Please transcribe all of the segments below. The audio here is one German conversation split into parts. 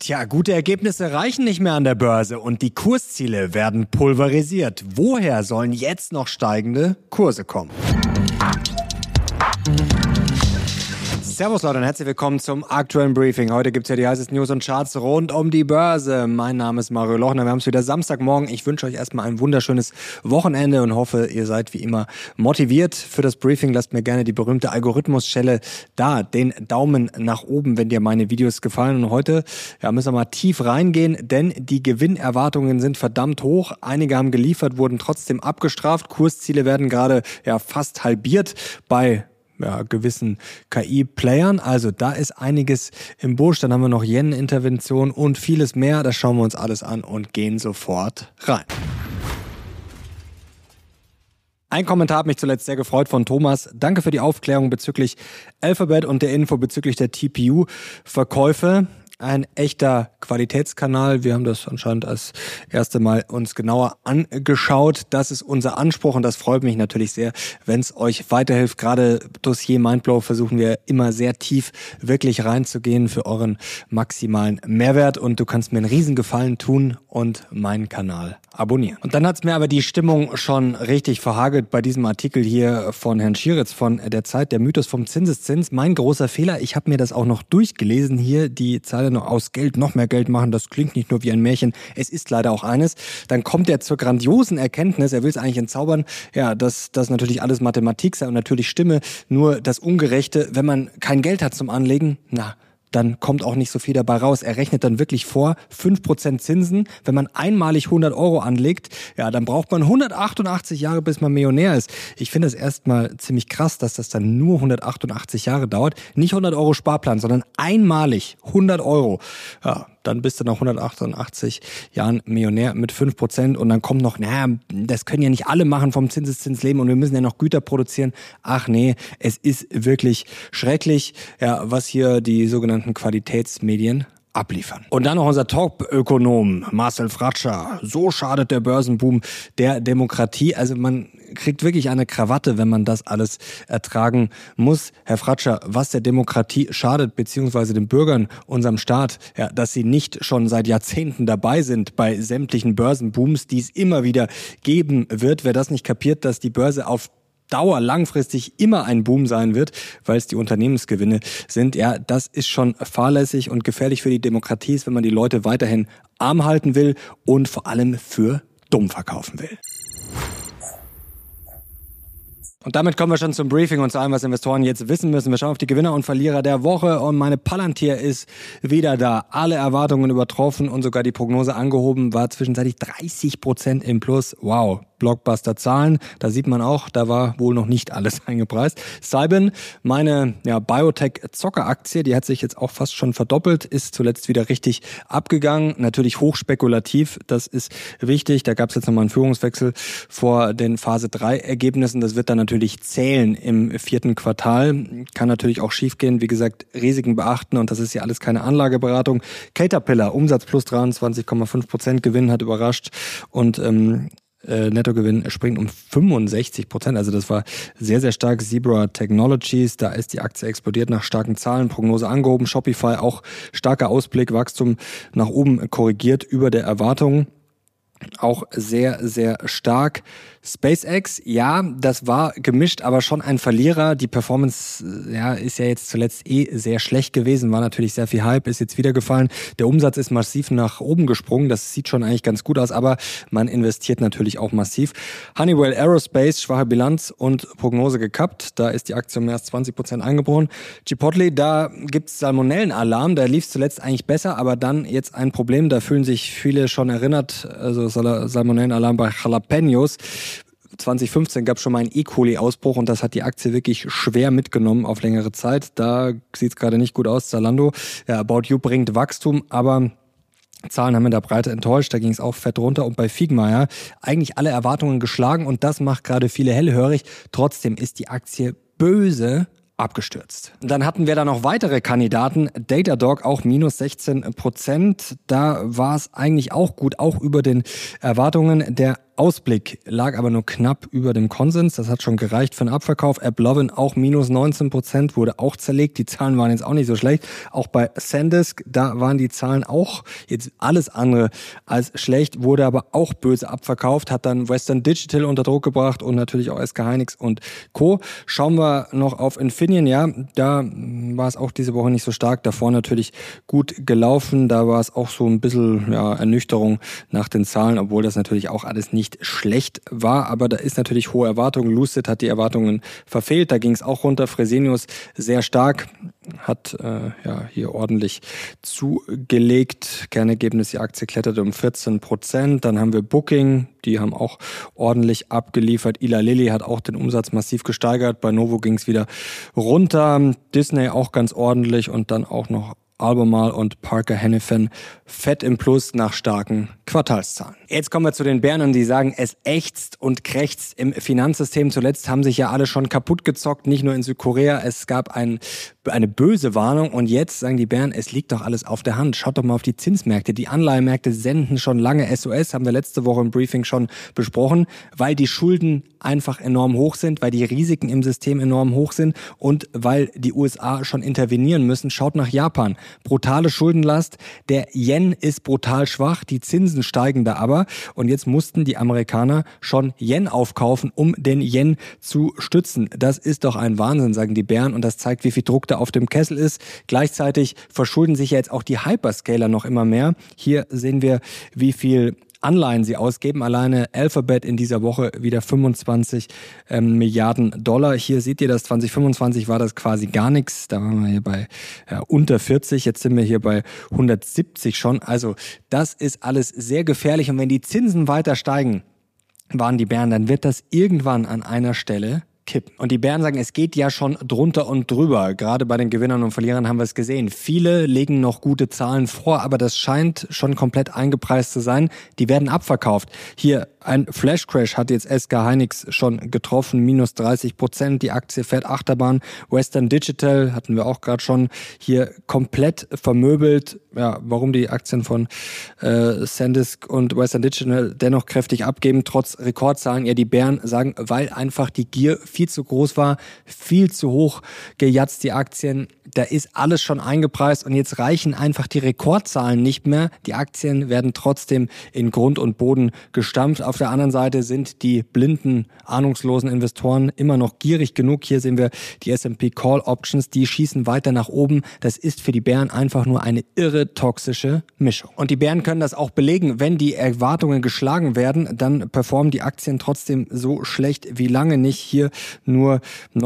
Tja, gute Ergebnisse reichen nicht mehr an der Börse und die Kursziele werden pulverisiert. Woher sollen jetzt noch steigende Kurse kommen? Servus Leute und herzlich willkommen zum aktuellen Briefing. Heute gibt es ja die heißesten News und Charts rund um die Börse. Mein Name ist Mario Lochner, wir haben es wieder Samstagmorgen. Ich wünsche euch erstmal ein wunderschönes Wochenende und hoffe, ihr seid wie immer motiviert für das Briefing. Lasst mir gerne die berühmte Algorithmus-Schelle da, den Daumen nach oben, wenn dir meine Videos gefallen. Und heute müssen wir mal tief reingehen, denn die Gewinnerwartungen sind verdammt hoch. Einige haben geliefert, wurden trotzdem abgestraft. Kursziele werden gerade fast halbiert bei gewissen KI-Playern. Also da ist einiges im Busch. Dann haben wir noch Yen-Intervention und vieles mehr. Das schauen wir uns alles an und gehen sofort rein. Ein Kommentar hat mich zuletzt sehr gefreut von Thomas. Danke für die Aufklärung bezüglich Alphabet und der Info bezüglich der TPU-Verkäufe. Ein echter Qualitätskanal. Wir haben das anscheinend als erste Mal uns genauer angeschaut. Das ist unser Anspruch und das freut mich natürlich sehr, wenn es euch weiterhilft. Gerade Dossier Mindblow versuchen wir immer sehr tief wirklich reinzugehen für euren maximalen Mehrwert und du kannst mir einen riesen Gefallen tun und meinen Kanal abonnieren. Und dann hat's mir aber die Stimmung schon richtig verhagelt bei diesem Artikel hier von Herrn Schieritz von der Zeit, der Mythos vom Zinseszins. Mein großer Fehler, ich habe mir das auch noch durchgelesen hier, die Zeile noch aus Geld noch mehr Geld machen, das klingt nicht nur wie ein Märchen, es ist leider auch eines. Dann kommt er zur grandiosen Erkenntnis, er will es eigentlich entzaubern, dass das natürlich alles Mathematik sei und natürlich stimme, nur das Ungerechte, wenn man kein Geld hat zum Anlegen, dann kommt auch nicht so viel dabei raus. Er rechnet dann wirklich vor, 5% Zinsen. Wenn man einmalig 100 Euro anlegt, dann braucht man 188 Jahre, bis man Millionär ist. Ich finde es erstmal ziemlich krass, dass das dann nur 188 Jahre dauert. Nicht 100 Euro Sparplan, sondern einmalig 100 Euro. Ja, dann bist du nach 188 Jahren Millionär mit 5% und dann kommt noch, das können ja nicht alle machen vom Zinseszins leben und wir müssen ja noch Güter produzieren. Ach nee, es ist wirklich schrecklich, was hier die sogenannten Qualitätsmedien abliefern. Und dann noch unser Top-Ökonom Marcel Fratscher. So schadet der Börsenboom der Demokratie. Also man kriegt wirklich eine Krawatte, wenn man das alles ertragen muss. Herr Fratscher, was der Demokratie schadet, beziehungsweise den Bürgern, unserem Staat, dass sie nicht schon seit Jahrzehnten dabei sind bei sämtlichen Börsenbooms, die es immer wieder geben wird. Wer das nicht kapiert, dass die Börse auf Dauer langfristig immer ein Boom sein wird, weil es die Unternehmensgewinne sind. Das ist schon fahrlässig und gefährlich für die Demokratie, wenn man die Leute weiterhin arm halten will und vor allem für dumm verkaufen will. Und damit kommen wir schon zum Briefing und zu allem, was Investoren jetzt wissen müssen. Wir schauen auf die Gewinner und Verlierer der Woche und meine Palantir ist wieder da. Alle Erwartungen übertroffen und sogar die Prognose angehoben, war zwischenzeitlich 30% im Plus. Wow, Blockbuster-Zahlen. Da sieht man auch, da war wohl noch nicht alles eingepreist. Cybin, meine Biotech-Zocker-Aktie, die hat sich jetzt auch fast schon verdoppelt, ist zuletzt wieder richtig abgegangen. Natürlich hochspekulativ, das ist wichtig. Da gab es jetzt nochmal einen Führungswechsel vor den Phase 3-Ergebnissen. Das wird dann natürlich zählen im 4. Quartal. Kann natürlich auch schiefgehen. Wie gesagt, Risiken beachten und das ist ja alles keine Anlageberatung. Caterpillar, Umsatz plus 23,5%, Gewinn hat überrascht und Nettogewinn springt um 65%, also das war sehr, sehr stark. Zebra Technologies, da ist die Aktie explodiert nach starken Zahlen, Prognose angehoben. Shopify auch starker Ausblick, Wachstum nach oben korrigiert über der Erwartung. Auch sehr, sehr stark. SpaceX, das war gemischt, aber schon ein Verlierer. Die Performance ist ja jetzt zuletzt sehr schlecht gewesen, war natürlich sehr viel Hype, ist jetzt wieder gefallen. Der Umsatz ist massiv nach oben gesprungen, das sieht schon eigentlich ganz gut aus, aber man investiert natürlich auch massiv. Honeywell Aerospace, schwache Bilanz und Prognose gekappt, da ist die Aktie um mehr als 20% eingebrochen. Chipotle, da gibt's Salmonellenalarm, da lief es zuletzt eigentlich besser, aber dann jetzt ein Problem, da fühlen sich viele schon erinnert, also Salmonellenalarm bei Jalapenos. 2015 gab es schon mal einen E. coli-Ausbruch und das hat die Aktie wirklich schwer mitgenommen auf längere Zeit. Da sieht es gerade nicht gut aus. Zalando, About You bringt Wachstum, aber Zahlen haben in der Breite enttäuscht, da ging es auch fett runter. Und bei Figma, eigentlich alle Erwartungen geschlagen und das macht gerade viele hellhörig. Trotzdem ist die Aktie böse abgestürzt. Dann hatten wir da noch weitere Kandidaten. Datadog auch minus 16%. Da war es eigentlich auch gut, auch über den Erwartungen. Der Ausblick lag aber nur knapp über dem Konsens. Das hat schon gereicht für einen Abverkauf. AppLovin auch minus 19%, wurde auch zerlegt. Die Zahlen waren jetzt auch nicht so schlecht. Auch bei SanDisk, da waren die Zahlen auch jetzt alles andere als schlecht, wurde aber auch böse abverkauft, hat dann Western Digital unter Druck gebracht und natürlich auch SK Hynix und Co. Schauen wir noch auf Infineon. Ja, da war es auch diese Woche nicht so stark. Davor natürlich gut gelaufen. Da war es auch so ein bisschen Ernüchterung nach den Zahlen, obwohl das natürlich auch alles nicht schlecht war, aber da ist natürlich hohe Erwartungen. Lucid hat die Erwartungen verfehlt, da ging es auch runter. Fresenius sehr stark, hat hier ordentlich zugelegt. Kernergebnis, die Aktie kletterte um 14%. Dann haben wir Booking, die haben auch ordentlich abgeliefert. Eli Lilly hat auch den Umsatz massiv gesteigert. Bei Novo ging es wieder runter. Disney auch ganz ordentlich und dann auch noch Albemarle und Parker Hannifin fett im Plus nach starken Quartalszahlen. Jetzt kommen wir zu den Bären, die sagen, es ächzt und krächzt im Finanzsystem. Zuletzt haben sich ja alle schon kaputt gezockt, nicht nur in Südkorea. Es gab eine böse Warnung und jetzt sagen die Bären, es liegt doch alles auf der Hand. Schaut doch mal auf die Zinsmärkte. Die Anleihemärkte senden schon lange SOS, haben wir letzte Woche im Briefing schon besprochen, weil die Schulden einfach enorm hoch sind, weil die Risiken im System enorm hoch sind und weil die USA schon intervenieren müssen. Schaut nach Japan. Brutale Schuldenlast. Der Yen ist brutal schwach. Die Zinsen steigen da aber. Und jetzt mussten die Amerikaner schon Yen aufkaufen, um den Yen zu stützen. Das ist doch ein Wahnsinn, sagen die Bären. Und das zeigt, wie viel Druck da auf dem Kessel ist. Gleichzeitig verschulden sich ja jetzt auch die Hyperscaler noch immer mehr. Hier sehen wir, wie viel Anleihen sie ausgeben. Alleine Alphabet in dieser Woche wieder 25 Milliarden Dollar. Hier seht ihr das, 2025 war das quasi gar nichts. Da waren wir hier bei unter 40. Jetzt sind wir hier bei 170 schon. Also das ist alles sehr gefährlich. Und wenn die Zinsen weiter steigen, waren die Bären, dann wird das irgendwann an einer Stelle kippen. Und die Bären sagen, es geht ja schon drunter und drüber. Gerade bei den Gewinnern und Verlierern haben wir es gesehen. Viele legen noch gute Zahlen vor, aber das scheint schon komplett eingepreist zu sein. Die werden abverkauft. Hier ein Flash-Crash hat jetzt SK Hynix schon getroffen, minus 30%. Die Aktie fährt Achterbahn. Western Digital hatten wir auch gerade schon hier komplett vermöbelt. Ja, warum die Aktien von SanDisk und Western Digital dennoch kräftig abgeben, trotz Rekordzahlen. Ja, die Bären sagen, weil einfach die Gier viel zu groß war, viel zu hoch gejatzt die Aktien. Da ist alles schon eingepreist und jetzt reichen einfach die Rekordzahlen nicht mehr. Die Aktien werden trotzdem in Grund und Boden gestampft. Auf der anderen Seite sind die blinden, ahnungslosen Investoren immer noch gierig genug. Hier sehen wir die S&P Call Options, die schießen weiter nach oben. Das ist für die Bären einfach nur eine irre toxische Mischung. Und die Bären können das auch belegen. Wenn die Erwartungen geschlagen werden, dann performen die Aktien trotzdem so schlecht wie lange nicht. Hier nur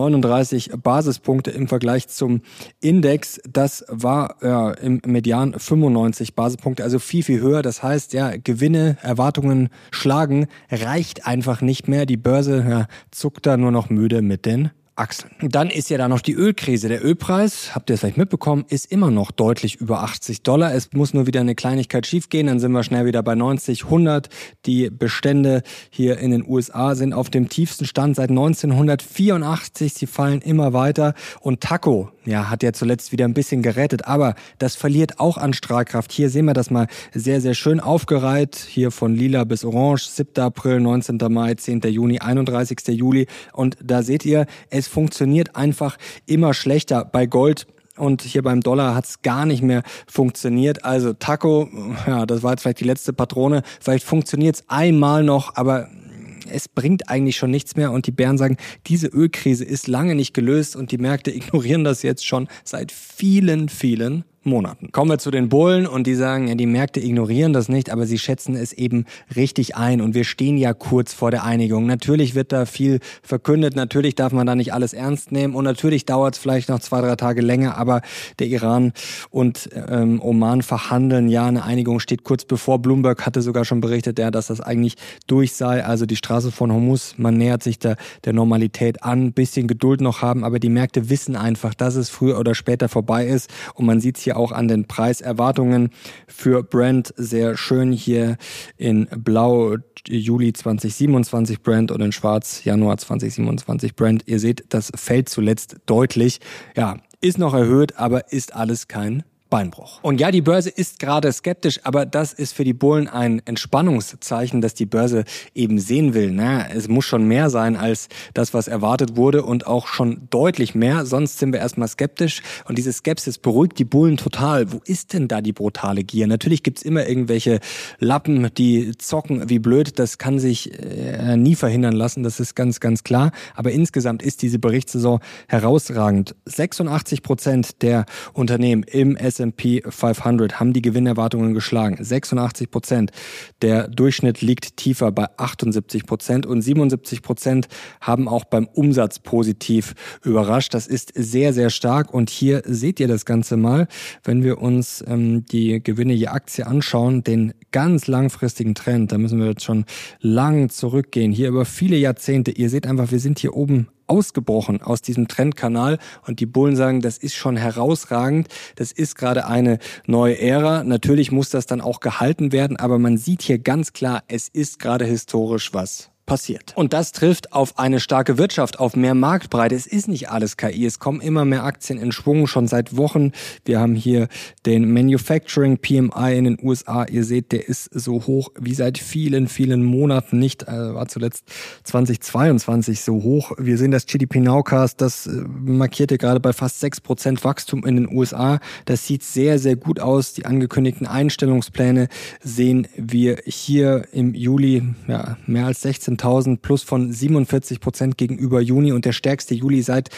39 Basispunkte im Vergleich zum Index. Das war im Median 95 Basispunkte, also viel, viel höher. Das heißt, Gewinne, Erwartungen schlagen, reicht einfach nicht mehr. Die Börse zuckt da nur noch müde mit den Achseln. Dann ist ja da noch die Ölkrise. Der Ölpreis, habt ihr es vielleicht mitbekommen, ist immer noch deutlich über $80. Es muss nur wieder eine Kleinigkeit schiefgehen, dann sind wir schnell wieder bei 90, 100. Die Bestände hier in den USA sind auf dem tiefsten Stand seit 1984. Sie fallen immer weiter. Und Taco, hat ja zuletzt wieder ein bisschen gerettet, aber das verliert auch an Strahlkraft. Hier sehen wir das mal sehr, sehr schön aufgereiht. Hier von lila bis orange, 7. April, 19. Mai, 10. Juni, 31. Juli. Und da seht ihr, es funktioniert einfach immer schlechter bei Gold. Und hier beim Dollar hat es gar nicht mehr funktioniert. Also Taco, das war jetzt vielleicht die letzte Patrone. Vielleicht funktioniert es einmal noch, aber es bringt eigentlich schon nichts mehr. Und die Bären sagen, diese Ölkrise ist lange nicht gelöst und die Märkte ignorieren das jetzt schon seit vielen, vielen Monaten. Kommen wir zu den Bullen und die sagen, die Märkte ignorieren das nicht, aber sie schätzen es eben richtig ein und wir stehen ja kurz vor der Einigung. Natürlich wird da viel verkündet, natürlich darf man da nicht alles ernst nehmen und natürlich dauert es vielleicht noch 2-3 Tage länger, aber der Iran und Oman verhandeln, eine Einigung steht kurz bevor. Bloomberg hatte sogar schon berichtet, dass das eigentlich durch sei, also die Straße von Hormuz, man nähert sich der Normalität an, bisschen Geduld noch haben, aber die Märkte wissen einfach, dass es früher oder später vorbei ist und man sieht es hier auch an den Preiserwartungen für Brent sehr schön hier in Blau Juli 2027 Brent und in Schwarz Januar 2027 Brent. Ihr seht, das fällt zuletzt deutlich. Ist noch erhöht, aber ist alles kein Beinbruch. Und ja, die Börse ist gerade skeptisch, aber das ist für die Bullen ein Entspannungszeichen, dass die Börse eben sehen will. Na, es muss schon mehr sein als das, was erwartet wurde und auch schon deutlich mehr. Sonst sind wir erstmal skeptisch und diese Skepsis beruhigt die Bullen total. Wo ist denn da die brutale Gier? Natürlich gibt's immer irgendwelche Lappen, die zocken wie blöd. Das kann sich nie verhindern lassen. Das ist ganz, ganz klar. Aber insgesamt ist diese Berichtssaison herausragend. 86% der Unternehmen im S&P 500 haben die Gewinnerwartungen geschlagen. 86%. Der Durchschnitt liegt tiefer bei 78% und 77% haben auch beim Umsatz positiv überrascht. Das ist sehr, sehr stark und hier seht ihr das Ganze mal, wenn wir uns die Gewinne je Aktie anschauen, den ganz langfristigen Trend, da müssen wir jetzt schon lang zurückgehen, hier über viele Jahrzehnte. Ihr seht einfach, wir sind hier oben ausgebrochen aus diesem Trendkanal und die Bullen sagen, das ist schon herausragend, das ist gerade eine neue Ära. Natürlich muss das dann auch gehalten werden, aber man sieht hier ganz klar, es ist gerade historisch was passiert. Und das trifft auf eine starke Wirtschaft, auf mehr Marktbreite. Es ist nicht alles KI, es kommen immer mehr Aktien in Schwung, schon seit Wochen. Wir haben hier den Manufacturing PMI in den USA. Ihr seht, der ist so hoch wie seit vielen, vielen Monaten nicht. War zuletzt 2022 so hoch. Wir sehen das GDP Nowcast, das markierte gerade bei fast 6% Wachstum in den USA. Das sieht sehr, sehr gut aus. Die angekündigten Einstellungspläne sehen wir hier im Juli, ja, mehr als 16.000 plus von 47% gegenüber Juni und der stärkste Juli seit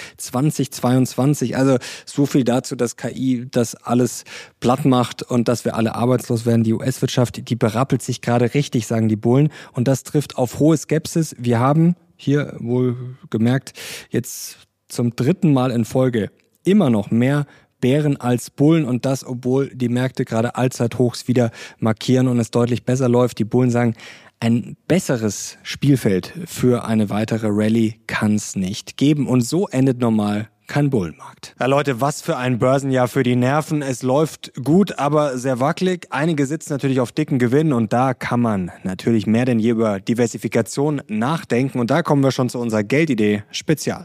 2022. Also so viel dazu, dass KI das alles platt macht und dass wir alle arbeitslos werden. Die US-Wirtschaft, die berappelt sich gerade richtig, sagen die Bullen. Und das trifft auf hohe Skepsis. Wir haben hier wohl gemerkt, jetzt zum 3. Mal in Folge immer noch mehr Bären als Bullen und das, obwohl die Märkte gerade Allzeithochs wieder markieren und es deutlich besser läuft. Die Bullen sagen, ein besseres Spielfeld für eine weitere Rallye kann es nicht geben. Und so endet normal kein Bullenmarkt. Ja Leute, was für ein Börsenjahr für die Nerven. Es läuft gut, aber sehr wackelig. Einige sitzen natürlich auf dicken Gewinnen und da kann man natürlich mehr denn je über Diversifikation nachdenken. Und da kommen wir schon zu unserer Geldidee Spezial.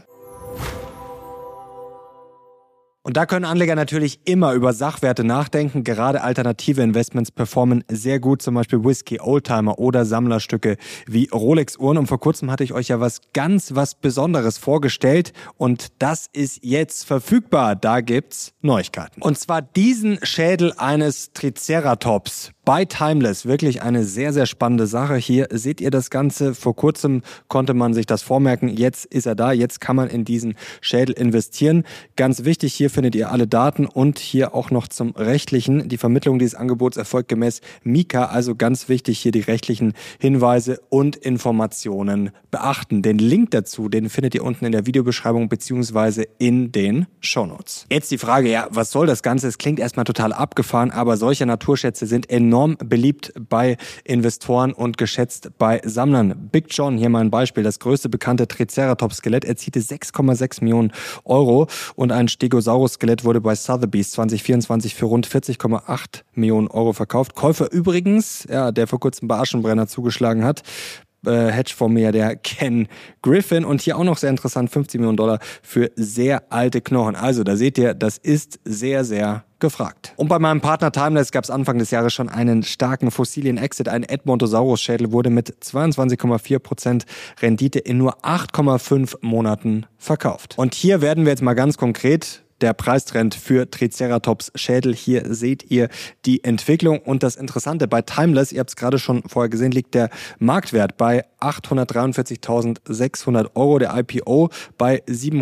Und da können Anleger natürlich immer über Sachwerte nachdenken. Gerade alternative Investments performen sehr gut, zum Beispiel Whisky, Oldtimer oder Sammlerstücke wie Rolex-Uhren. Und vor kurzem hatte ich euch ja was Besonderes vorgestellt und das ist jetzt verfügbar. Da gibt's Neuigkeiten. Und zwar diesen Schädel eines Triceratops bei Timeless. Wirklich eine sehr, sehr spannende Sache. Hier seht ihr das Ganze. Vor kurzem konnte man sich das vormerken. Jetzt ist er da. Jetzt kann man in diesen Schädel investieren. Ganz wichtig, hier findet ihr alle Daten und hier auch noch zum Rechtlichen. Die Vermittlung dieses Angebots erfolgt gemäß MiCA. Also ganz wichtig, hier die rechtlichen Hinweise und Informationen beachten. Den Link dazu, den findet ihr unten in der Videobeschreibung beziehungsweise in den Shownotes. Jetzt die Frage, ja, was soll das Ganze? Es klingt erstmal total abgefahren, aber solche Naturschätze sind enorm beliebt bei Investoren und geschätzt bei Sammlern. Big John, hier mal ein Beispiel, das größte bekannte Triceratops-Skelett erzielte 6,6 Millionen Euro und ein Stegosaurus-Skelett wurde bei Sotheby's 2024 für rund 40,8 Millionen Euro verkauft. Käufer übrigens, ja, der vor kurzem bei Aschenbrenner zugeschlagen hat, Hedgefondsmilliardär Ken Griffin und hier auch noch sehr interessant, 50 Millionen Dollar für sehr alte Knochen. Also da seht ihr, das ist sehr, sehr gefragt. Und bei meinem Partner Timeless gab es Anfang des Jahres schon einen starken Fossilien-Exit. Ein Edmontosaurus-Schädel wurde mit 22,4% Rendite in nur 8,5 Monaten verkauft. Und hier werden wir jetzt mal ganz konkret der Preistrend für Triceratops-Schädel. Hier seht ihr die Entwicklung und das Interessante bei Timeless, ihr habt es gerade schon vorher gesehen, liegt der Marktwert bei 843.600 Euro, der IPO bei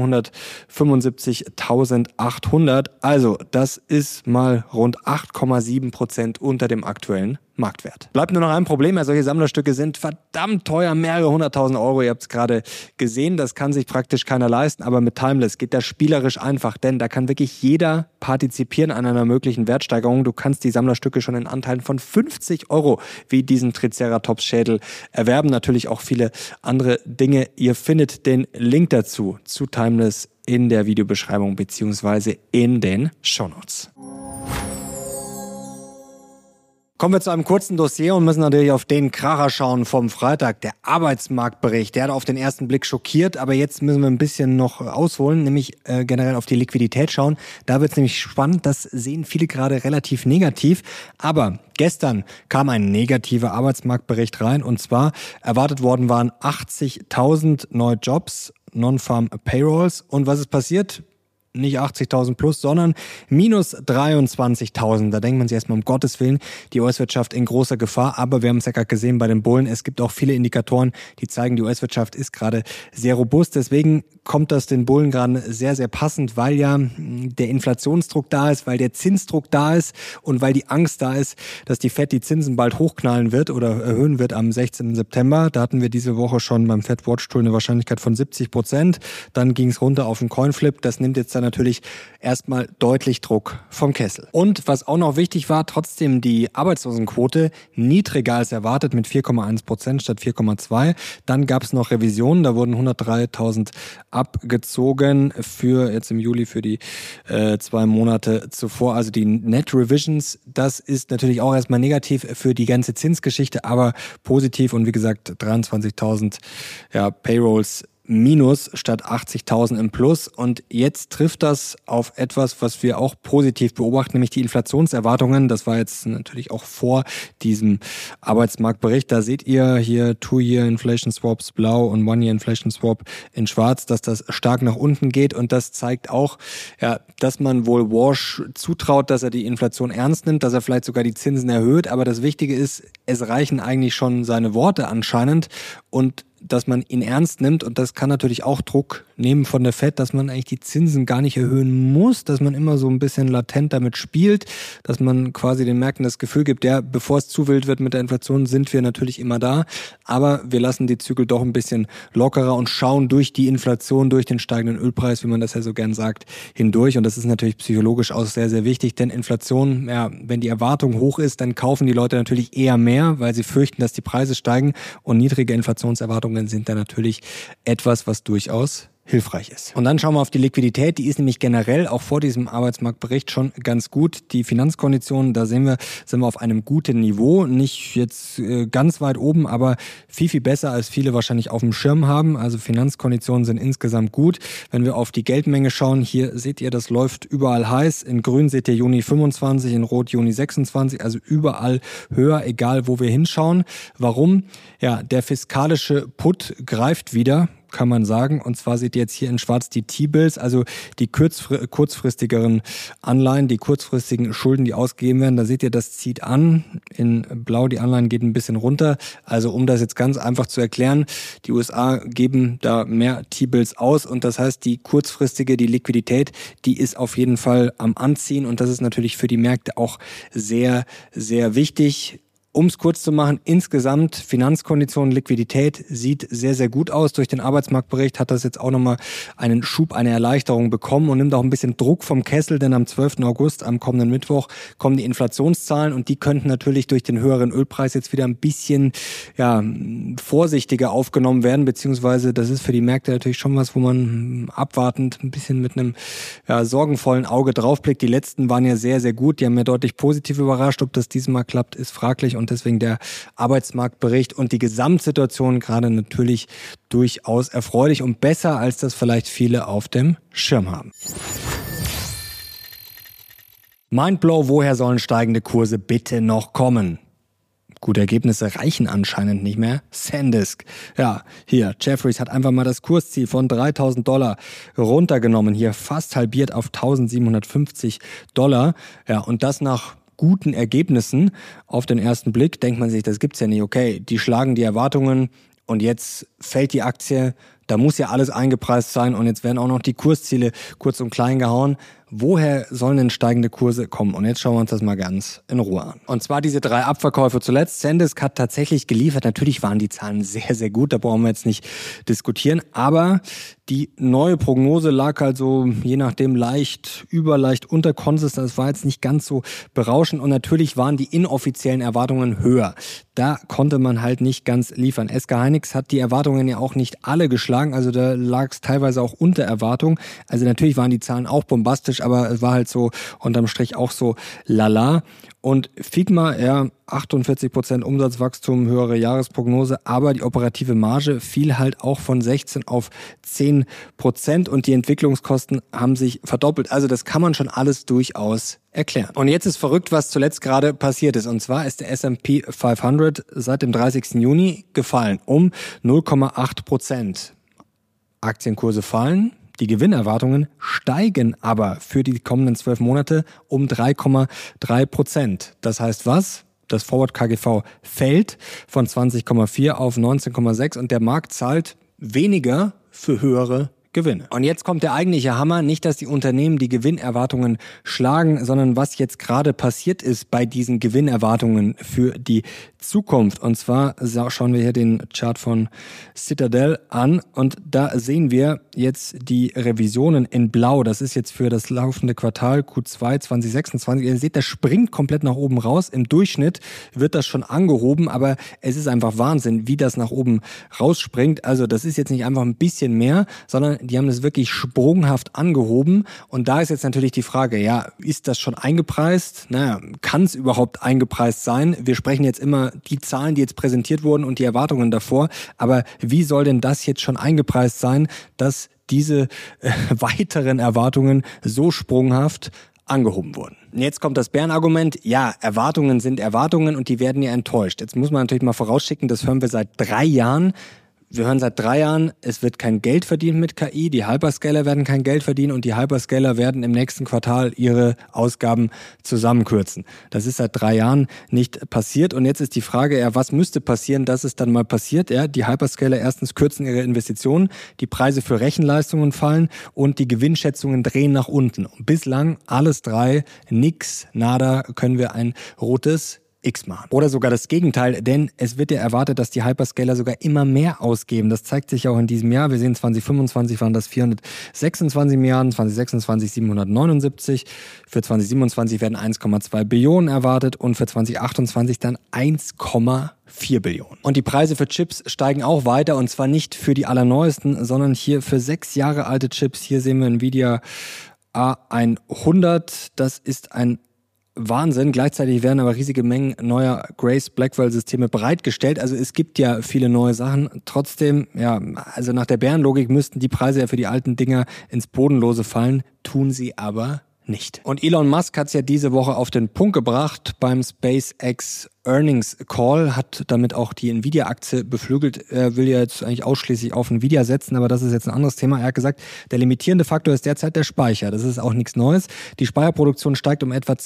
775.800. Also das ist mal rund 8,7% unter dem aktuellen Marktwert. Bleibt nur noch ein Problem, solche Sammlerstücke sind verdammt teuer, mehrere 100.000 Euro, ihr habt es gerade gesehen, das kann sich praktisch keiner leisten, aber mit Timeless geht das spielerisch einfach, denn da kann wirklich jeder partizipieren an einer möglichen Wertsteigerung. Du kannst die Sammlerstücke schon in Anteilen von 50 Euro wie diesen Triceratops-Schädel erwerben, natürlich auch viele andere Dinge. Ihr findet den Link dazu zu Timeless in der Videobeschreibung beziehungsweise in den Shownotes. Kommen wir zu einem kurzen Dossier und müssen natürlich auf den Kracher schauen vom Freitag. Der Arbeitsmarktbericht, der hat auf den ersten Blick schockiert, aber jetzt müssen wir ein bisschen noch ausholen, nämlich generell auf die Liquidität schauen. Da wird es nämlich spannend, das sehen viele gerade relativ negativ. Aber gestern kam ein negativer Arbeitsmarktbericht rein und zwar erwartet worden waren 80.000 neue Jobs, Non-Farm Payrolls. Und was ist passiert? Nicht 80.000 plus, sondern minus 23.000. Da denkt man sich erstmal, um Gottes Willen, die US-Wirtschaft in großer Gefahr. Aber wir haben es ja gerade gesehen bei den Bullen. Es gibt auch viele Indikatoren, die zeigen, die US-Wirtschaft ist gerade sehr robust. Deswegen kommt das den Bullen gerade sehr, sehr passend, weil ja der Inflationsdruck da ist, weil der Zinsdruck da ist und weil die Angst da ist, dass die Fed die Zinsen bald hochknallen wird oder erhöhen wird am 16. September. Da hatten wir diese Woche schon beim Fed Watch Tool eine Wahrscheinlichkeit von 70%. Dann ging es runter auf den Coinflip. Das nimmt jetzt dann natürlich erstmal deutlich Druck vom Kessel. Und was auch noch wichtig war, trotzdem die Arbeitslosenquote niedriger als erwartet mit 4,1% statt 4,2%. Dann gab es noch Revisionen, da wurden 103.000 abgezogen für jetzt im Juli für die 2 Monate zuvor. Also die Net Revisions, das ist natürlich auch erstmal negativ für die ganze Zinsgeschichte, aber positiv und wie gesagt 23.000 Payrolls Minus statt 80.000 im Plus. Und jetzt trifft das auf etwas, was wir auch positiv beobachten, nämlich die Inflationserwartungen. Das war jetzt natürlich auch vor diesem Arbeitsmarktbericht. Da seht ihr hier 2-Year Inflation Swaps blau und 1-Year Inflation Swap in schwarz, dass das stark nach unten geht. Und das zeigt auch, dass man wohl Walsh zutraut, dass er die Inflation ernst nimmt, dass er vielleicht sogar die Zinsen erhöht. Aber das Wichtige ist, es reichen eigentlich schon seine Worte anscheinend und dass man ihn ernst nimmt und das kann natürlich auch Druck nehmen von der Fed, dass man eigentlich die Zinsen gar nicht erhöhen muss, dass man immer so ein bisschen latent damit spielt, dass man quasi den Märkten das Gefühl gibt, ja, bevor es zu wild wird mit der Inflation, sind wir natürlich immer da, aber wir lassen die Zügel doch ein bisschen lockerer und schauen durch die Inflation, durch den steigenden Ölpreis, wie man das ja so gern sagt, hindurch und das ist natürlich psychologisch auch sehr, sehr wichtig, denn Inflation, wenn die Erwartung hoch ist, dann kaufen die Leute natürlich eher mehr, weil sie fürchten, dass die Preise steigen und niedrige Inflationserwartungen sind da natürlich etwas, was durchaus hilfreich ist. Und dann schauen wir auf die Liquidität. Die ist nämlich generell auch vor diesem Arbeitsmarktbericht schon ganz gut. Die Finanzkonditionen, da sind wir auf einem guten Niveau. Nicht jetzt ganz weit oben, aber viel, viel besser, als viele wahrscheinlich auf dem Schirm haben. Also Finanzkonditionen sind insgesamt gut. Wenn wir auf die Geldmenge schauen, hier seht ihr, das läuft überall heiß. In grün seht ihr Juni 25, in rot Juni 26, also überall höher, egal wo wir hinschauen. Warum? Ja, der fiskalische Put greift wieder, kann man sagen. Und zwar seht ihr jetzt hier in schwarz die T-Bills, also die kurzfristigeren Anleihen, die kurzfristigen Schulden, die ausgegeben werden. Da seht ihr, das zieht an. In blau die Anleihen geht ein bisschen runter. Also um das jetzt ganz einfach zu erklären, die USA geben da mehr T-Bills aus und das heißt, die kurzfristige, die Liquidität, die ist auf jeden Fall am Anziehen und das ist natürlich für die Märkte auch sehr, sehr wichtig. Um es kurz zu machen, insgesamt Finanzkonditionen, Liquidität sieht sehr, sehr gut aus. Durch den Arbeitsmarktbericht hat das jetzt auch nochmal einen Schub, eine Erleichterung bekommen und nimmt auch ein bisschen Druck vom Kessel, denn am 12. August, am kommenden Mittwoch, kommen die Inflationszahlen und die könnten natürlich durch den höheren Ölpreis jetzt wieder ein bisschen vorsichtiger aufgenommen werden, beziehungsweise das ist für die Märkte natürlich schon was, wo man abwartend ein bisschen mit einem sorgenvollen Auge draufblickt. Die letzten waren ja sehr, sehr gut, die haben ja deutlich positiv überrascht. Ob das diesmal klappt, ist fraglich und deswegen der Arbeitsmarktbericht und die Gesamtsituation gerade natürlich durchaus erfreulich und besser, als das vielleicht viele auf dem Schirm haben. Mindblow, woher sollen steigende Kurse bitte noch kommen? Gute Ergebnisse reichen anscheinend nicht mehr. SanDisk. Ja, hier, Jefferies hat einfach mal das Kursziel von $3.000 runtergenommen. Hier fast halbiert auf $1.750. Ja, und das nach guten Ergebnissen. Auf den ersten Blick denkt man sich, das gibt's ja nicht. Okay, die schlagen die Erwartungen und jetzt fällt die Aktie. Da muss ja alles eingepreist sein und jetzt werden auch noch die Kursziele kurz und klein gehauen. Woher sollen denn steigende Kurse kommen? Und jetzt schauen wir uns das mal ganz in Ruhe an. Und zwar diese 3 Abverkäufe zuletzt. SanDisk hat tatsächlich geliefert. Natürlich waren die Zahlen sehr, sehr gut. Da brauchen wir jetzt nicht diskutieren. Aber die neue Prognose lag also je nachdem leicht über, leicht unter Konsens. Das war jetzt nicht ganz so berauschend. Und natürlich waren die inoffiziellen Erwartungen höher. Da konnte man halt nicht ganz liefern. SK Hynix hat die Erwartungen ja auch nicht alle geschlagen. Also da lag es teilweise auch unter Erwartung. Also natürlich waren die Zahlen auch bombastisch, aber es war halt so unterm Strich auch so lala. Und Figma, 48% Umsatzwachstum, höhere Jahresprognose, aber die operative Marge fiel halt auch von 16 auf 10% und die Entwicklungskosten haben sich verdoppelt. Also das kann man schon alles durchaus erklären. Und jetzt ist verrückt, was zuletzt gerade passiert ist. Und zwar ist der S&P 500 seit dem 30. Juni gefallen um 0,8%. Aktienkurse fallen. Die Gewinnerwartungen steigen aber für die kommenden 12 Monate um 3,3%. Das heißt was? Das Forward KGV fällt von 20,4 auf 19,6 und der Markt zahlt weniger für höhere Gewinne. Und jetzt kommt der eigentliche Hammer, nicht, dass die Unternehmen die Gewinnerwartungen schlagen, sondern was jetzt gerade passiert ist bei diesen Gewinnerwartungen für die Zukunft. Und zwar schauen wir hier den Chart von Citadel an und da sehen wir jetzt die Revisionen in Blau. Das ist jetzt für das laufende Quartal Q2 2026. Ihr seht, das springt komplett nach oben raus. Im Durchschnitt wird das schon angehoben, aber es ist einfach Wahnsinn, wie das nach oben rausspringt. Also das ist jetzt nicht einfach ein bisschen mehr, sondern die haben das wirklich sprunghaft angehoben. Und da ist jetzt natürlich die Frage, ist das schon eingepreist? Kann es überhaupt eingepreist sein? Wir sprechen jetzt immer die Zahlen, die jetzt präsentiert wurden und die Erwartungen davor. Aber wie soll denn das jetzt schon eingepreist sein, dass diese weiteren Erwartungen so sprunghaft angehoben wurden? Jetzt kommt das Bärenargument. Ja, Erwartungen sind Erwartungen und die werden ja enttäuscht. Jetzt muss man natürlich mal vorausschicken, das hören wir seit 3 Jahren. Wir hören seit 3 Jahren, es wird kein Geld verdient mit KI, die Hyperscaler werden kein Geld verdienen und die Hyperscaler werden im nächsten Quartal ihre Ausgaben zusammenkürzen. Das ist seit 3 Jahren nicht passiert und jetzt ist die Frage, was müsste passieren, dass es dann mal passiert? Die Hyperscaler erstens kürzen ihre Investitionen, die Preise für Rechenleistungen fallen und die Gewinnschätzungen drehen nach unten. Und bislang alles 3, nix, nada, können wir ein rotes X machen. Oder sogar das Gegenteil, denn es wird ja erwartet, dass die Hyperscaler sogar immer mehr ausgeben. Das zeigt sich auch in diesem Jahr. Wir sehen 2025 waren das 426 Milliarden, 2026 779, für 2027 werden 1,2 Billionen erwartet und für 2028 dann 1,4 Billionen. Und die Preise für Chips steigen auch weiter und zwar nicht für die allerneuesten, sondern hier für 6 Jahre alte Chips. Hier sehen wir Nvidia A100. Das ist ein Wahnsinn. Gleichzeitig werden aber riesige Mengen neuer Grace Blackwell-Systeme bereitgestellt. Also es gibt ja viele neue Sachen. Trotzdem, also nach der Bärenlogik müssten die Preise ja für die alten Dinger ins Bodenlose fallen. Tun sie aber nicht. Und Elon Musk hat es ja diese Woche auf den Punkt gebracht beim SpaceX Earnings Call, hat damit auch die Nvidia-Aktie beflügelt. Er will ja jetzt eigentlich ausschließlich auf Nvidia setzen, aber das ist jetzt ein anderes Thema. Er hat gesagt, der limitierende Faktor ist derzeit der Speicher. Das ist auch nichts Neues. Die Speicherproduktion steigt um etwa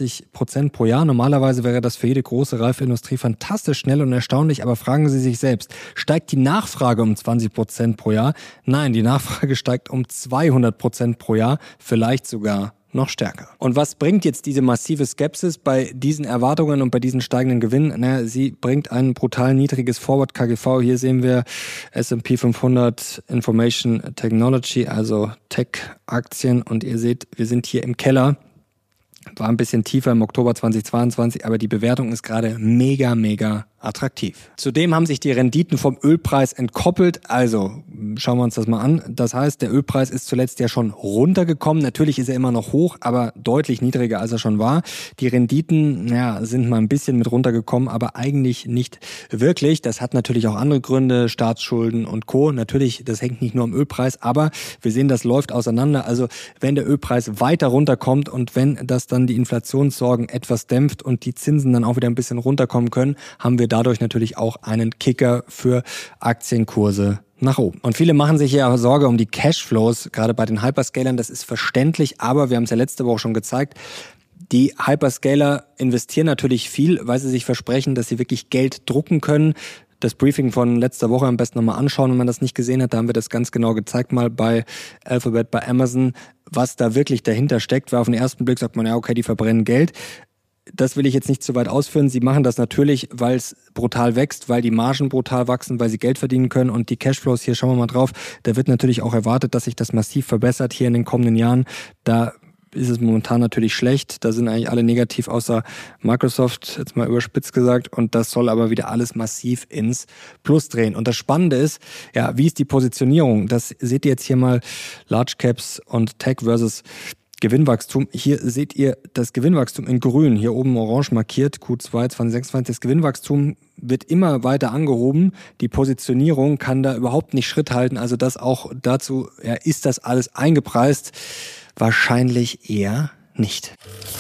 20% pro Jahr. Normalerweise wäre das für jede große Reifeindustrie fantastisch schnell und erstaunlich, aber fragen Sie sich selbst, steigt die Nachfrage um 20% pro Jahr? Nein, die Nachfrage steigt um 200% pro Jahr, vielleicht sogar noch stärker. Und was bringt jetzt diese massive Skepsis bei diesen Erwartungen und bei diesen steigenden Gewinnen? Sie bringt ein brutal niedriges Forward KGV. Hier sehen wir S&P 500 Information Technology, also Tech-Aktien. Und ihr seht, wir sind hier im Keller. War ein bisschen tiefer im Oktober 2022, aber die Bewertung ist gerade mega, mega attraktiv. Zudem haben sich die Renditen vom Ölpreis entkoppelt. Also schauen wir uns das mal an. Das heißt, der Ölpreis ist zuletzt ja schon runtergekommen. Natürlich ist er immer noch hoch, aber deutlich niedriger, als er schon war. Die Renditen, sind mal ein bisschen mit runtergekommen, aber eigentlich nicht wirklich. Das hat natürlich auch andere Gründe, Staatsschulden und Co. Natürlich, das hängt nicht nur am Ölpreis, aber wir sehen, das läuft auseinander. Also wenn der Ölpreis weiter runterkommt und wenn das dann die Inflationssorgen etwas dämpft und die Zinsen dann auch wieder ein bisschen runterkommen können, haben wir dadurch natürlich auch einen Kicker für Aktienkurse nach oben. Und viele machen sich ja Sorge um die Cashflows, gerade bei den Hyperscalern. Das ist verständlich, aber wir haben es ja letzte Woche schon gezeigt, die Hyperscaler investieren natürlich viel, weil sie sich versprechen, dass sie wirklich Geld drucken können. Das Briefing von letzter Woche am besten nochmal anschauen, wenn man das nicht gesehen hat. Da haben wir das ganz genau gezeigt, mal bei Alphabet, bei Amazon, was da wirklich dahinter steckt. Weil auf den ersten Blick sagt man, okay, die verbrennen Geld. Das will ich jetzt nicht zu weit ausführen. Sie machen das natürlich, weil es brutal wächst, weil die Margen brutal wachsen, weil sie Geld verdienen können und die Cashflows, hier schauen wir mal drauf, da wird natürlich auch erwartet, dass sich das massiv verbessert hier in den kommenden Jahren. Da ist es momentan natürlich schlecht. Da sind eigentlich alle negativ, außer Microsoft, jetzt mal überspitzt gesagt. Und das soll aber wieder alles massiv ins Plus drehen. Und das Spannende ist, wie ist die Positionierung? Das seht ihr jetzt hier mal, Large Caps und Tech versus Gewinnwachstum. Hier seht ihr das Gewinnwachstum in grün, hier oben orange markiert, Q2 2026. Das Gewinnwachstum wird immer weiter angehoben. Die Positionierung kann da überhaupt nicht Schritt halten. Also das auch dazu, ja, ist das alles eingepreist? Wahrscheinlich eher nicht.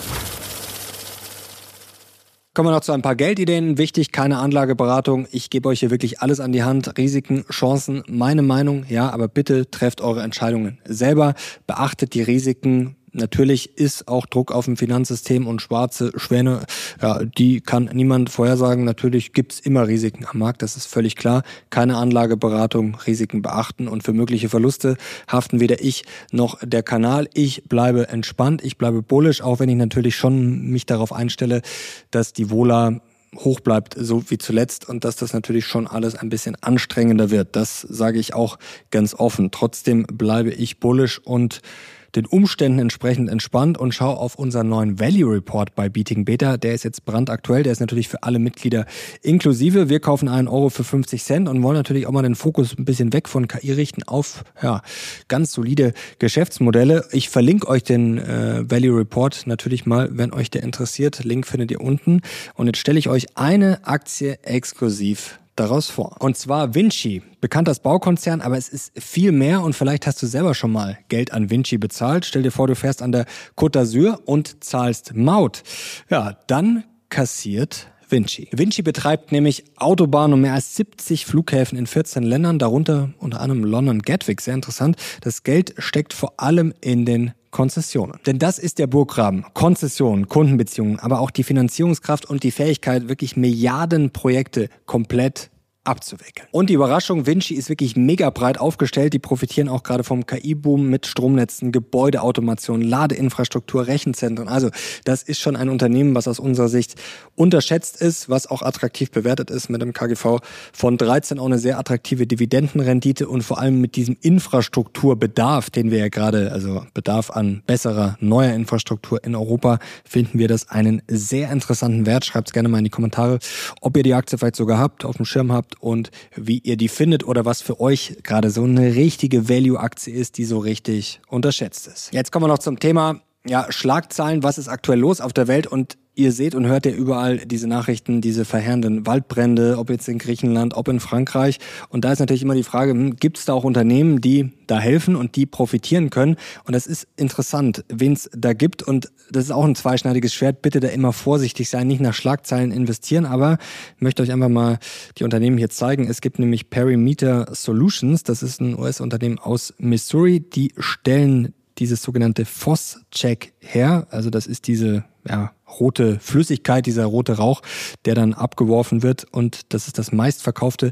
Kommen wir noch zu ein paar Geldideen. Wichtig, keine Anlageberatung. Ich gebe euch hier wirklich alles an die Hand. Risiken, Chancen, meine Meinung. Ja, aber bitte trefft eure Entscheidungen selber. Beachtet die Risiken. Natürlich ist auch Druck auf dem Finanzsystem und schwarze Schwäne, ja, die kann niemand vorhersagen. Natürlich gibt's immer Risiken am Markt, das ist völlig klar. Keine Anlageberatung, Risiken beachten und für mögliche Verluste haften weder ich noch der Kanal. Ich bleibe entspannt, ich bleibe bullish, auch wenn ich natürlich schon mich darauf einstelle, dass die Vola hoch bleibt, so wie zuletzt, und dass das natürlich schon alles ein bisschen anstrengender wird. Das sage ich auch ganz offen. Trotzdem bleibe ich bullish und den Umständen entsprechend entspannt und schau auf unseren neuen Value Report bei Beating Beta. Der ist jetzt brandaktuell, der ist natürlich für alle Mitglieder inklusive. Wir kaufen 1 Euro für 50 Cent und wollen natürlich auch mal den Fokus ein bisschen weg von KI richten auf ganz solide Geschäftsmodelle. Ich verlinke euch den Value Report natürlich mal, wenn euch der interessiert. Link findet ihr unten. Und jetzt stelle ich euch eine Aktie exklusiv daraus vor. Und zwar Vinci, bekannt als Baukonzern, aber es ist viel mehr und vielleicht hast du selber schon mal Geld an Vinci bezahlt. Stell dir vor, du fährst an der Côte d'Azur und zahlst Maut. Ja, dann kassiert Vinci. Vinci betreibt nämlich Autobahnen und mehr als 70 Flughäfen in 14 Ländern, darunter unter anderem London Gatwick. Sehr interessant. Das Geld steckt vor allem in den Konzessionen. Denn das ist der Burggraben. Konzessionen, Kundenbeziehungen, aber auch die Finanzierungskraft und die Fähigkeit, wirklich Milliardenprojekte komplett abzuwickeln. Und die Überraschung, Vinci ist wirklich mega breit aufgestellt. Die profitieren auch gerade vom KI-Boom mit Stromnetzen, Gebäudeautomation, Ladeinfrastruktur, Rechenzentren. Also das ist schon ein Unternehmen, was aus unserer Sicht unterschätzt ist, was auch attraktiv bewertet ist mit einem KGV von 13, auch eine sehr attraktive Dividendenrendite und vor allem mit diesem Infrastrukturbedarf, den wir ja gerade, also Bedarf an besserer, neuer Infrastruktur in Europa, finden wir das einen sehr interessanten Wert. Schreibt gerne mal in die Kommentare, ob ihr die Aktie vielleicht sogar habt, auf dem Schirm habt und wie ihr die findet oder was für euch gerade so eine richtige Value-Aktie ist, die so richtig unterschätzt ist. Jetzt kommen wir noch zum Thema Schlagzeilen. Was ist aktuell los auf der Welt? Und ihr seht und hört ja überall diese Nachrichten, diese verheerenden Waldbrände, ob jetzt in Griechenland, ob in Frankreich. Und da ist natürlich immer die Frage, gibt es da auch Unternehmen, die da helfen und die profitieren können? Und das ist interessant, wen es da gibt. Und das ist auch ein zweischneidiges Schwert. Bitte da immer vorsichtig sein, nicht nach Schlagzeilen investieren. Aber ich möchte euch einfach mal die Unternehmen hier zeigen. Es gibt nämlich Perimeter Solutions. Das ist ein US-Unternehmen aus Missouri. Die stellen dieses sogenannte Phos-Check her. Also das ist diese rote Flüssigkeit, dieser rote Rauch, der dann abgeworfen wird. Und das ist das meistverkaufte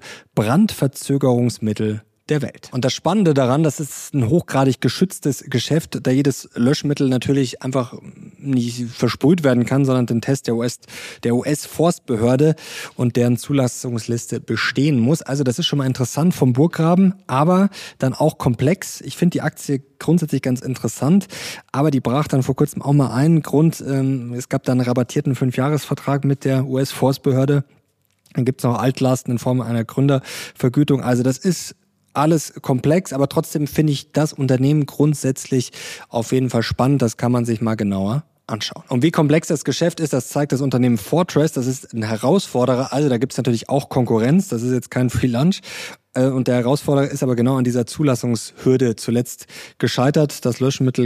Brandverzögerungsmittel der Welt. Und das Spannende daran, das ist ein hochgradig geschütztes Geschäft, da jedes Löschmittel natürlich einfach nicht versprüht werden kann, sondern den Test der US-Forstbehörde und deren Zulassungsliste bestehen muss. Also das ist schon mal interessant vom Burggraben, aber dann auch komplex. Ich finde die Aktie grundsätzlich ganz interessant, aber die brach dann vor kurzem auch mal ein. Grund, es gab da einen rabattierten 5-Jahres-Vertrag mit der US-Forstbehörde. Dann gibt es noch Altlasten in Form einer Gründervergütung. Also das ist alles komplex, aber trotzdem finde ich das Unternehmen grundsätzlich auf jeden Fall spannend. Das kann man sich mal genauer anschauen. Und wie komplex das Geschäft ist, das zeigt das Unternehmen Fortress. Das ist ein Herausforderer. Also da gibt es natürlich auch Konkurrenz. Das ist jetzt kein Free Lunch. Und der Herausforderer ist aber genau an dieser Zulassungshürde zuletzt gescheitert. Das Löschmittel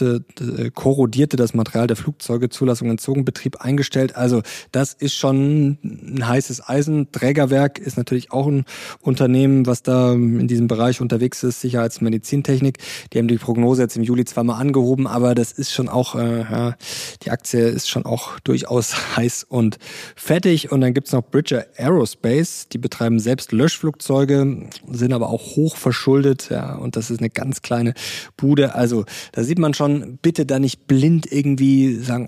korrodierte das Material der Flugzeuge, Zulassung entzogen, Betrieb eingestellt. Also das ist schon ein heißes Eisen. Trägerwerk ist natürlich auch ein Unternehmen, was da in diesem Bereich unterwegs ist, Sicherheitsmedizintechnik. Die haben die Prognose jetzt im Juli zweimal angehoben, aber das ist schon auch, die Aktie ist schon auch durchaus heiß und fettig. Und dann gibt's noch Bridger Aerospace, die betreiben selbst Löschflugzeuge, sind aber auch hoch verschuldet, und das ist eine ganz kleine Bude. Also da sieht man schon, bitte da nicht blind irgendwie sagen,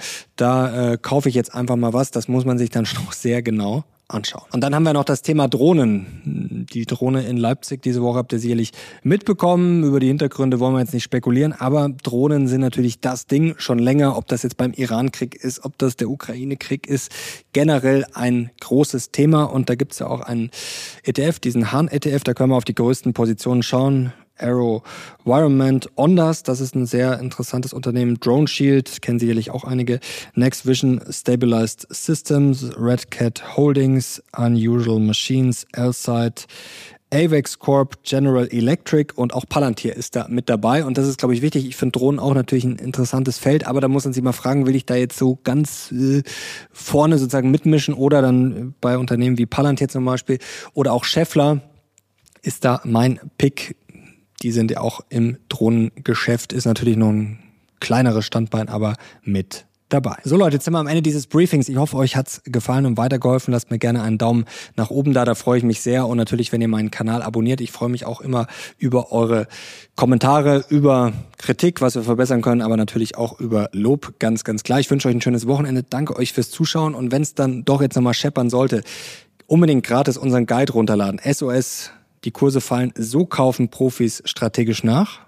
da kaufe ich jetzt einfach mal was. Das muss man sich dann schon noch sehr genau anschauen. Und dann haben wir noch das Thema Drohnen. Die Drohne in Leipzig diese Woche habt ihr sicherlich mitbekommen. Über die Hintergründe wollen wir jetzt nicht spekulieren, aber Drohnen sind natürlich das Ding schon länger. Ob das jetzt beim Iran-Krieg ist, ob das der Ukraine-Krieg ist, generell ein großes Thema. Und da gibt's ja auch einen ETF, diesen Hahn-ETF, da können wir auf die größten Positionen schauen. AeroVironment, Ondas, das ist ein sehr interessantes Unternehmen, Drone Shield, kennen sicherlich auch einige, Next Vision, Stabilized Systems, Red Cat Holdings, Unusual Machines, Elsight, Avex Corp, General Electric und auch Palantir ist da mit dabei. Und das ist, glaube ich, wichtig. Ich finde Drohnen auch natürlich ein interessantes Feld, aber da muss man sich mal fragen, will ich da jetzt so ganz vorne sozusagen mitmischen oder dann bei Unternehmen wie Palantir zum Beispiel oder auch Schaeffler ist da mein Pick. Die sind ja auch im Drohnengeschäft, ist natürlich noch ein kleineres Standbein, aber mit dabei. So Leute, jetzt sind wir am Ende dieses Briefings. Ich hoffe, euch hat's gefallen und weitergeholfen. Lasst mir gerne einen Daumen nach oben da freue ich mich sehr. Und natürlich, wenn ihr meinen Kanal abonniert. Ich freue mich auch immer über eure Kommentare, über Kritik, was wir verbessern können, aber natürlich auch über Lob, ganz, ganz klar. Ich wünsche euch ein schönes Wochenende. Danke euch fürs Zuschauen. Und wenn es dann doch jetzt nochmal scheppern sollte, unbedingt gratis unseren Guide runterladen. SOS, die Kurse fallen, so kaufen Profis strategisch nach.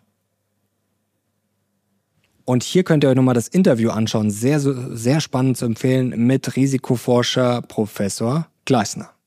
Und hier könnt ihr euch nochmal das Interview anschauen. Sehr, sehr spannend zu empfehlen mit Risikoforscher Professor Gleisner.